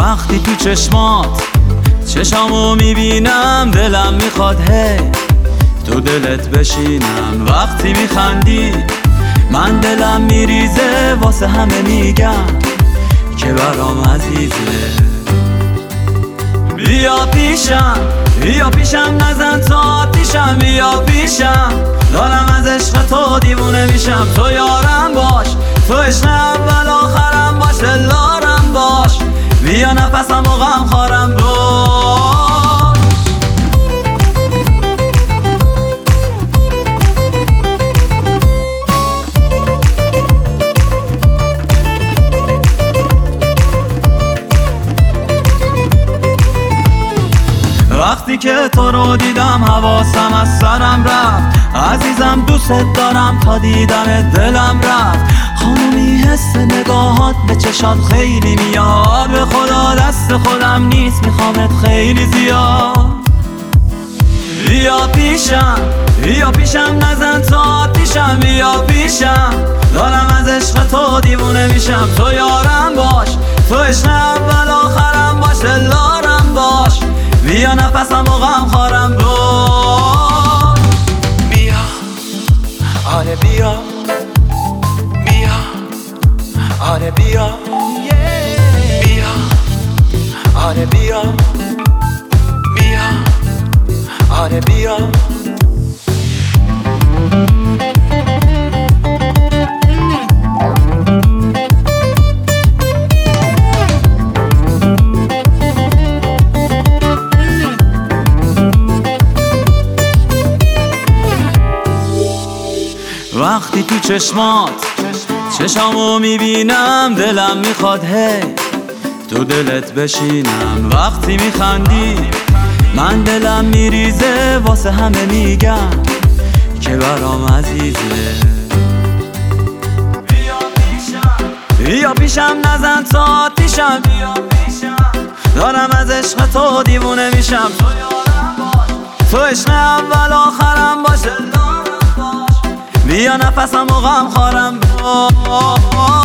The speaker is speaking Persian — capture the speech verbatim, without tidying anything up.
وقتی تو چشمات چشامو میبینم دلم میخواد هی تو دلت بشینم. وقتی میخندی من دلم میریزه، واسه همه میگم که برام عزیزه. بیا پیشم بیا پیشم نزن تا آتیشم، بیا پیشم دارم از عشق تو دیوونه میشم. تو یارم باش، تو عشق اول آخرم باش، دلارم باش، بیا نفسم و غم خارم باش. وقتی که تو رو دیدم حواسم از سرم رفت، عزیزم دوست دارم تا دیدم دلم رفت. خانمی حس نگاهات به چشات خیلی میاد، به خدا دست خودم نیست میخوامت خیلی زیاد. بیا پیشم بیا پیشم نزن تا آتیشم، بیا پیشم دارم از عشق تو دیوونه میشم. تو یارم باش، تو عشق اول آخرم باش، دلارم باش، بیا نفسم و غم خارم باش. بیا آره بیا بیا آره بیا بیا آره بیا بیا آره بیا. وقتی تو چشمات چشامو میبینم دلم میخواد هی تو دلت بشینم. وقتی میخندی من دلم میریزه، واسه همه میگم که برام عزیزه. بیا پیشم بیا پیشم نزن تا آتیشم، بیا پیشم دارم از عشق تو دیوونه میشم. تو یارم باش، تو عشق اول آخرم باش، بیا نفسم و غم خارم باش.